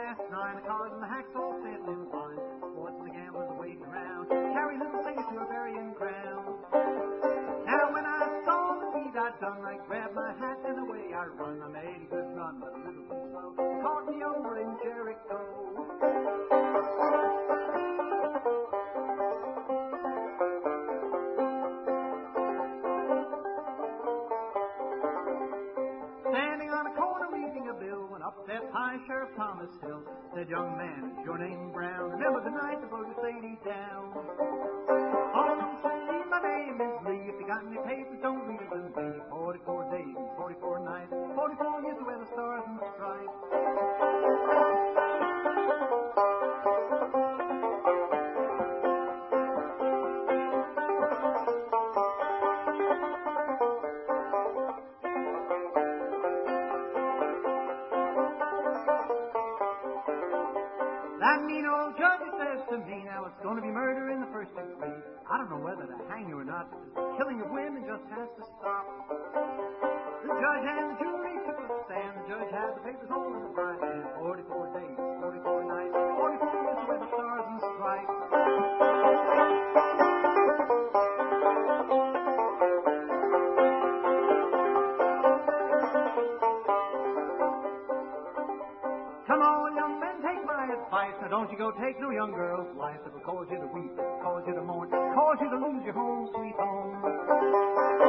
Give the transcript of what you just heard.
past 9, the cars and the hacks all settling fine. Sports and the gamblers are waiting around, carry little things to a burying ground. Now when I saw the deed I'd done, I grabbed my hat and away I run. I made a good run, but a little too slow. Caught me over in Jericho. Standing on a corner reading a bill, when up stepped High Sheriff Thomas Hill. Said, young man, is your name Brown? Remember the night the boat was lady down. Oh, don't say my name is Lee. If you got any papers, don't read it with me. 44 days and 44 nights, 44 years to wear the stars and stripes. That mean old judge says to me, now it's going to be murder in the first degree. I don't know whether to hang you or not. The killing of women just has to stop. The judge and the jury took a stand. The judge had the papers all in his right hand. 44 days, 44 nights, 44 years to wear the stars and stripes. Come on, young men, take my advice. Now don't you go take no young girl's life. It'll cause you to weep, cause you to mourn, cause you to lose your home, sweet home.